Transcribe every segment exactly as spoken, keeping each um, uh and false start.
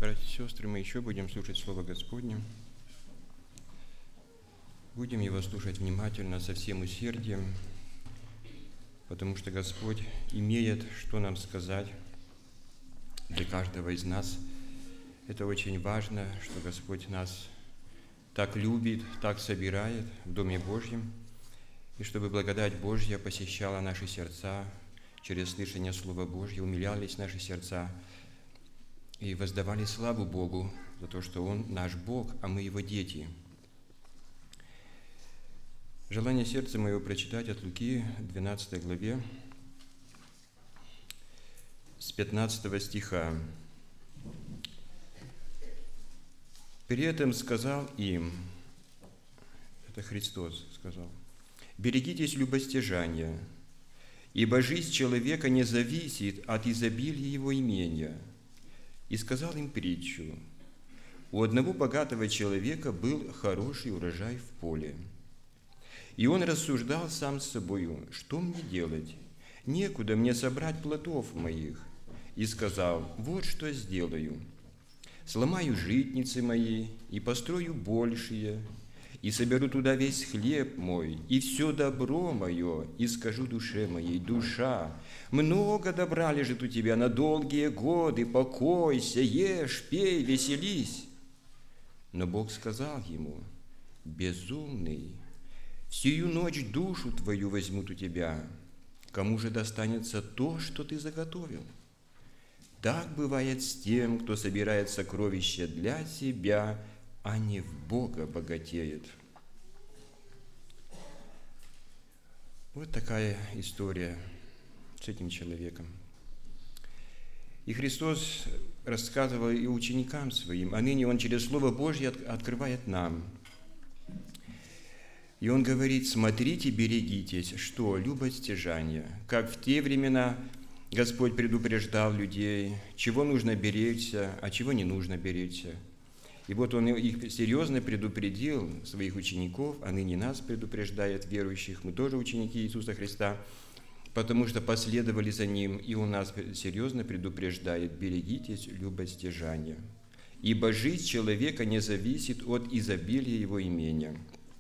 Братья и сестры, мы еще будем слушать Слово Господне. Будем его слушать внимательно, со всем усердием, потому что Господь имеет, что нам сказать для каждого из нас. Это очень важно, что Господь нас так любит, так собирает в Доме Божьем, и чтобы благодать Божья посещала наши сердца через слышание Слова Божьего, умилялись наши сердца и воздавали славу Богу за то, что Он наш Бог, а мы Его дети. Желание сердца моего прочитать от Луки, двенадцатой главе, с пятнадцатого стиха. «При этом сказал им», это Христос сказал, «берегитесь любостяжания, ибо жизнь человека не зависит от изобилия его имения». И сказал им притчу: «У одного богатого человека был хороший урожай в поле. И он рассуждал сам с собою: что мне делать? Некуда мне собрать плодов моих. И сказал: вот что сделаю. Сломаю житницы мои и построю большие, и соберу туда весь хлеб мой, и все добро мое, и скажу душе моей: душа, много добра лежит у тебя на долгие годы, покойся, ешь, пей, веселись». Но Бог сказал ему: «Безумный, всю ночь душу твою возьмут у тебя, кому же достанется то, что ты заготовил? Так бывает с тем, кто собирает сокровища для себя, а не в Бога богатеет». Вот такая история с этим человеком. И Христос рассказывал и ученикам своим, а ныне Он через Слово Божье открывает нам. И Он говорит: смотрите, берегитесь, что? Любостяжания. Как в те времена Господь предупреждал людей, чего нужно беречься, а чего не нужно беречься. И вот Он их серьезно предупредил, своих учеников, а ныне нас предупреждает, верующих. Мы тоже ученики Иисуса Христа, потому что последовали за Ним, и Он нас серьезно предупреждает: берегитесь любостяжания, ибо жизнь человека не зависит от изобилия его имения.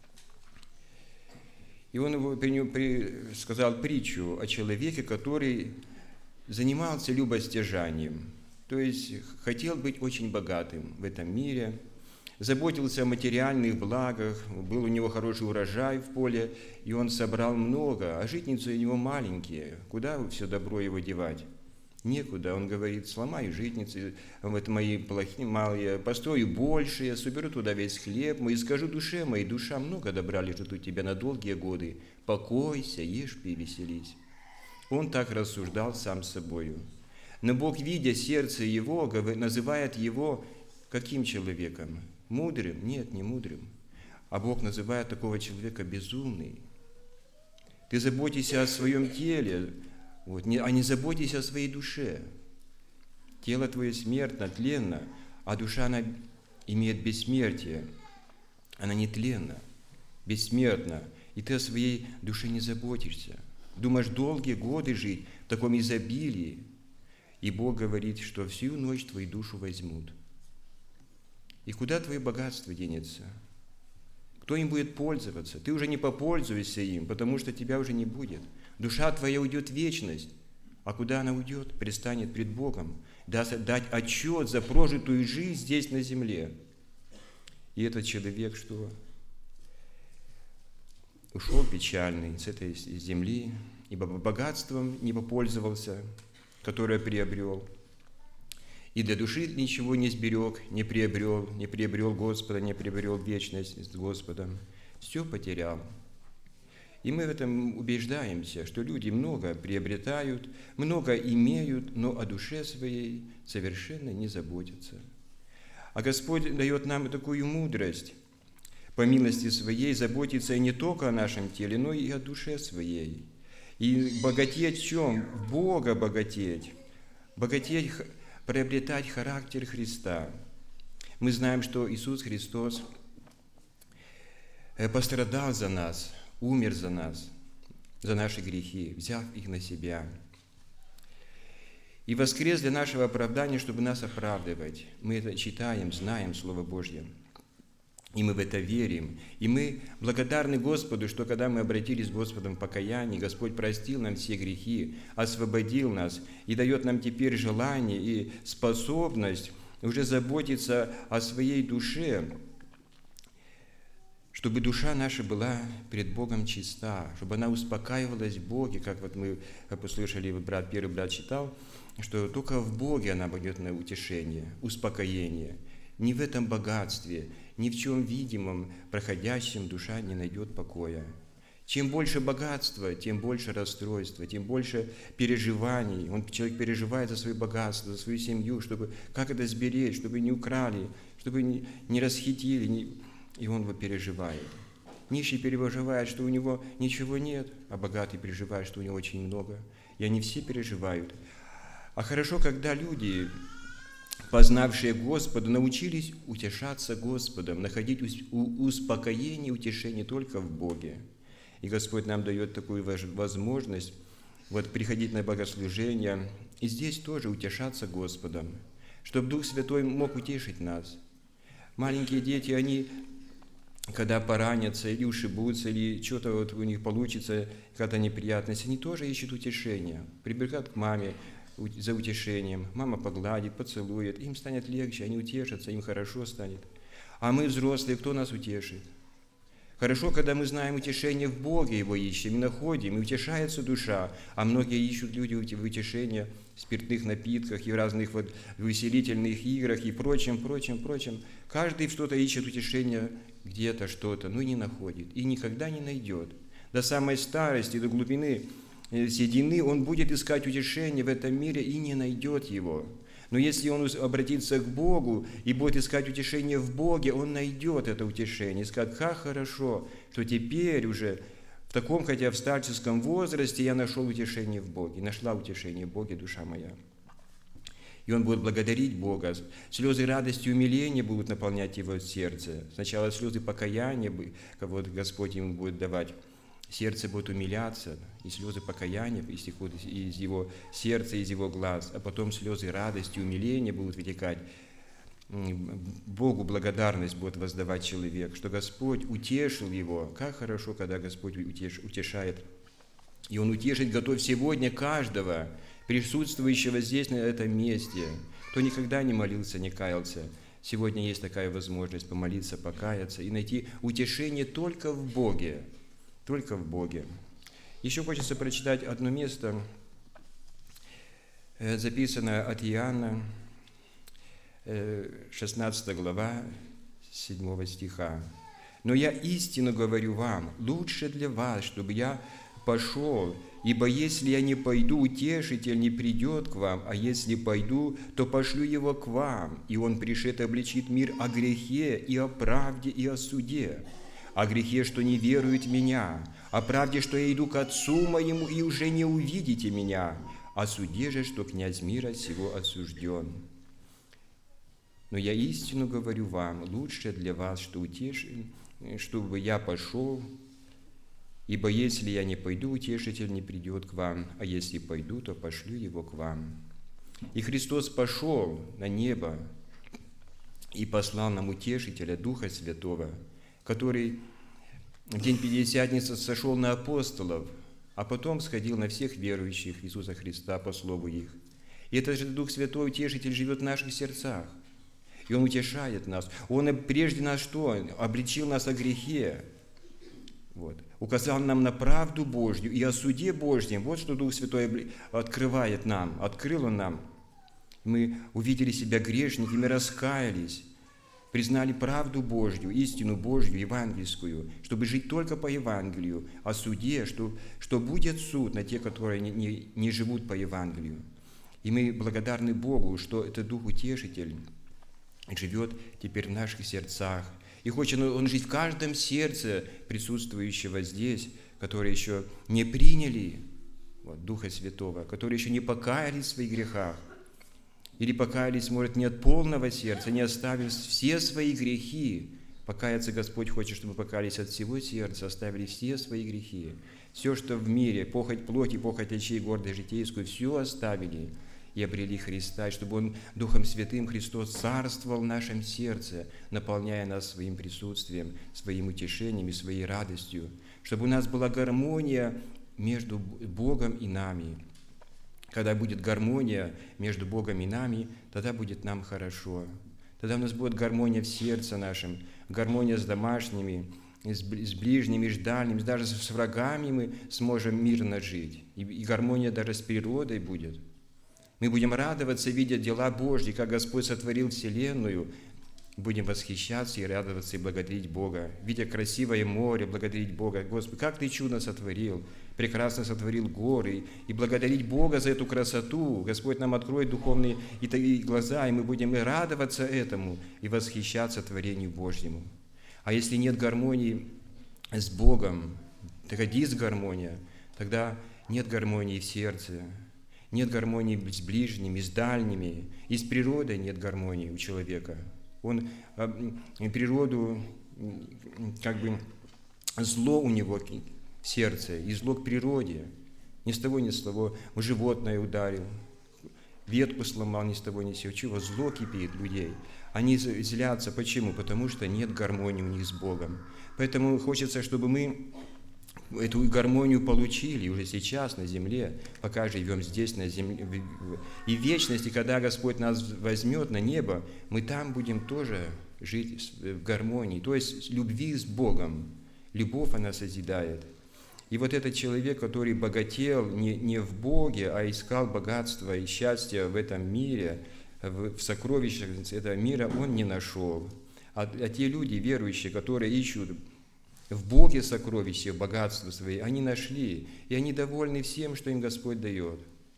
И Он сказал притчу о человеке, который занимался любостяжанием, то есть хотел быть очень богатым в этом мире, заботился о материальных благах, был у него хороший урожай в поле, и он собрал много, а житницы у него маленькие. Куда все добро его девать? Некуда. Он говорит: сломаю житницы, вот мои плохие, малые, построю большие, соберу туда весь хлеб мой, и скажу душе моей: душа, много добра лежит у тебя на долгие годы, покойся, ешь, пей, веселись». Он так рассуждал сам с собою. Но Бог, видя сердце его, называет его каким человеком? Мудрым? Нет, не мудрым. А Бог называет такого человека безумный. Ты заботишься о своем теле, вот, а не заботись о своей душе. Тело твое смертно, тленно, а душа, она имеет бессмертие. Она нетленна, бессмертна, и ты о своей душе не заботишься. Думаешь долгие годы жить в таком изобилии, и Бог говорит, что всю ночь твою душу возьмут. И куда твое богатство денется? Кто им будет пользоваться? Ты уже не попользуешься им, потому что тебя уже не будет. Душа твоя уйдет в вечность. А куда она уйдет? Предстанет пред Богом. Даст дать отчет за прожитую жизнь здесь на земле. И этот человек что? Ушел печальный с этой земли, ибо богатством не попользовался, которое приобрел, и для души ничего не сберег, не приобрел, не приобрел Господа, не приобрел вечность с Господом, все потерял. И мы в этом убеждаемся, что люди много приобретают, много имеют, но о душе своей совершенно не заботятся. А Господь дает нам такую мудрость, по милости своей, заботиться не только о нашем теле, но и о душе своей. И богатеть в чем? В Бога богатеть. Богатеть, приобретать характер Христа. Мы знаем, что Иисус Христос пострадал за нас, умер за нас, за наши грехи, взяв их на себя. и воскрес для нашего оправдания, чтобы нас оправдывать. Мы это читаем, знаем Слово Божье, и мы в это верим. И мы благодарны Господу, что когда мы обратились к Господу в покаянии, Господь простил нам все грехи, освободил нас и дает нам теперь желание и способность уже заботиться о своей душе, чтобы душа наша была пред Богом чиста, чтобы она успокаивалась в Боге, как вот мы послушали, брат, первый брат читал, что только в Боге она будет на утешение, успокоение. Не в этом богатстве, ни в чем видимом, проходящем душа не найдет покоя. Чем больше богатства, тем больше расстройства, тем больше переживаний. Он, человек переживает за свое богатство, за свою семью, чтобы как это сберечь, чтобы не украли, чтобы не, не расхитили, не, и он его переживает. Нищий переживает, что у него ничего нет, а богатый переживает, что у него очень много. И они все переживают. А хорошо, когда люди, познавшие Господа, научились утешаться Господом, находить успокоение и утешение только в Боге. И Господь нам дает такую возможность вот, приходить на богослужение и здесь тоже утешаться Господом, чтобы Дух Святой мог утешить нас. Маленькие дети, они, когда поранятся или ушибутся, или что-то вот у них получится, какая-то неприятность, они тоже ищут утешения, прибегают к маме за утешением. Мама погладит, поцелует, им станет легче, они утешатся, им хорошо станет. А мы, взрослые, кто нас утешит? Хорошо, когда мы знаем утешение в Боге, Его ищем и находим, и утешается душа, а многие ищут люди утешения в спиртных напитках и в разных вот веселительных играх и прочем, прочем, прочем. Каждый что-то ищет утешение где-то, что-то, но и не находит, и никогда не найдет. До самой старости, до глубины седины он будет искать утешение в этом мире и не найдет его. Но если он обратится к Богу и будет искать утешение в Боге, он найдет это утешение. И скажет, как хорошо, что теперь уже в таком, хотя в старческом возрасте, я нашел утешение в Боге, нашла утешение в Боге, душа моя. И он будет благодарить Бога. Слезы радости и умиления будут наполнять его сердце. Сначала слезы покаяния, вот Господь ему будет давать. Сердце будет умиляться, и слезы покаяния истекут из его сердца, из его глаз, а потом слезы радости, умиления будут вытекать. Богу благодарность будет воздавать человек, что Господь утешил его. Как хорошо, когда Господь утеш, утешает. И Он утешить готов сегодня каждого, присутствующего здесь, на этом месте, кто никогда не молился, не каялся. Сегодня есть такая возможность помолиться, покаяться и найти утешение только в Боге. Только в Боге. Еще хочется прочитать одно место, записанное от Иоанна, шестнадцатая глава, седьмого стиха. «Но я истину говорю вам, лучше для вас, чтобы я пошел, ибо если я не пойду, утешитель не придет к вам, а если пойду, то пошлю его к вам, и он пришед обличит мир о грехе и о правде и о суде. О грехе, что не верует в Меня, о правде, что я иду к Отцу Моему, и уже не увидите Меня, о суде же, что князь мира сего осужден. Но я истину говорю вам, лучше для вас, что утеш... чтобы я пошел, ибо если я не пойду, утешитель не придет к вам, а если пойду, то пошлю его к вам». И Христос пошел на небо и послал нам утешителя, Духа Святого, который в день Пятидесятницы сошел на апостолов, а потом сходил на всех верующих Иисуса Христа по слову их. И этот же Дух Святой, Утешитель, живет в наших сердцах. И Он утешает нас. Он прежде нас что? Обличил нас о грехе. Вот. Указал нам на правду Божью и о суде Божьем. Вот что Дух Святой открывает нам. Открыл Он нам. Мы увидели себя грешниками, раскаялись, признали правду Божью, истину Божью, евангельскую, чтобы жить только по Евангелию, о суде, что, что будет суд на тех, которые не, не, не живут по Евангелию. И мы благодарны Богу, что этот Дух-Утешитель живет теперь в наших сердцах. И хочет Он жить в каждом сердце присутствующего здесь, которые еще не приняли вот, Духа Святого, которые еще не покаялись в своих грехах, или покаялись, может, не от полного сердца, не оставив все свои грехи. Покаяться Господь хочет, чтобы покаялись от всего сердца, оставили все свои грехи. Все, что в мире, похоть плоти, похоть очей, гордость житейскую, все оставили. и обрели Христа, и чтобы Он Духом Святым Христос царствовал в нашем сердце, наполняя нас своим присутствием, своим утешением и своей радостью, чтобы у нас была гармония между Богом и нами. Когда будет гармония между Богом и нами, тогда будет нам хорошо. Тогда у нас будет гармония в сердце нашем, гармония с домашними, с ближними, с дальними, даже с врагами мы сможем мирно жить. И гармония даже с природой будет. Мы будем радоваться, видя дела Божьи, как Господь сотворил вселенную. Будем восхищаться и радоваться, и благодарить Бога. Видя красивое море, благодарить Бога. Господи, как Ты чудо сотворил, прекрасно сотворил горы. И благодарить Бога за эту красоту. Господь нам откроет духовные и глаза, и мы будем и радоваться этому, и восхищаться творению Божьему. А если нет гармонии с Богом, тогда дисгармония, тогда нет гармонии в сердце, нет гармонии с ближними, с дальними, и с природой нет гармонии у человека. Он природу, как бы, зло у него в сердце, и зло к природе. Ни с того ни с того животное ударил, ветку сломал, ни с того ни с сего. Чего? Зло кипит людей. Они злятся. Почему? Потому что нет гармонии у них с Богом. Поэтому хочется, чтобы мы эту гармонию получили уже сейчас на земле, пока живем здесь, на земле. И в вечности, когда Господь нас возьмет на небо, мы там будем тоже жить в гармонии, то есть любви с Богом. Любовь, она созидает. И вот этот человек, который богател не, не в Боге, а искал богатство и счастье в этом мире, в, в сокровищах этого мира, он не нашел. А, а те люди, верующие, которые ищут в Боге сокровища, богатство свои, они нашли, и они довольны всем, что им Господь дает.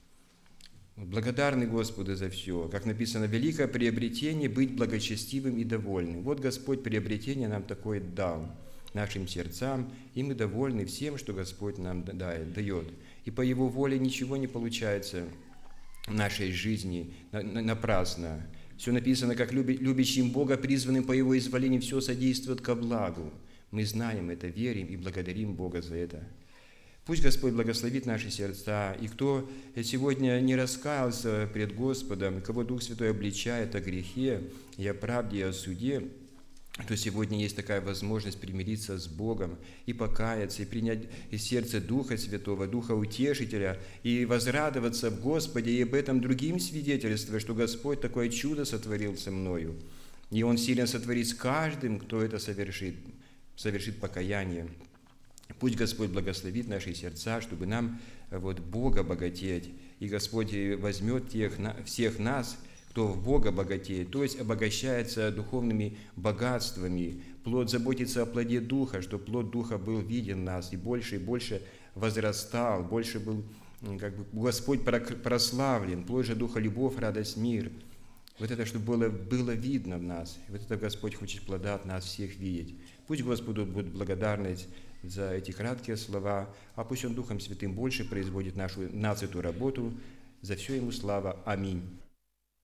Благодарны Господу за все. Как написано, великое приобретение – быть благочестивым и довольным. Вот Господь приобретение нам такое дал, нашим сердцам, и мы довольны всем, что Господь нам дает. И по Его воле ничего не получается в нашей жизни напрасно. Все написано, как любящим Бога, призванным по Его изволению, все содействует ко благу. Мы знаем это, верим и благодарим Бога за это. Пусть Господь благословит наши сердца, и кто сегодня не раскаялся пред Господом, кого Дух Святой обличает о грехе и о правде и о суде, то сегодня есть такая возможность примириться с Богом и покаяться, и принять из сердца Духа Святого, Духа Утешителя, и возрадоваться в Господе, и об этом другим свидетельствовать, что Господь такое чудо сотворил со мною, и Он силен сотворить с каждым, кто это совершит, совершит покаяние. Пусть Господь благословит наши сердца, чтобы нам вот, Бога богатеть, и Господь возьмет тех, всех нас, кто в Бога богатеет, то есть обогащается духовными богатствами, плод заботится о плоде Духа, чтобы плод Духа был виден в нас, и больше и больше возрастал, больше был, как бы, Господь прославлен, плод же Духа – любовь, радость, мир. Вот это, чтобы было, было видно в нас. Вот это Господь хочет плода от нас всех видеть. Пусть Господу будет благодарность за эти краткие слова, а пусть Он Духом Святым больше производит нашу нацию работу. За все Ему слава. Аминь.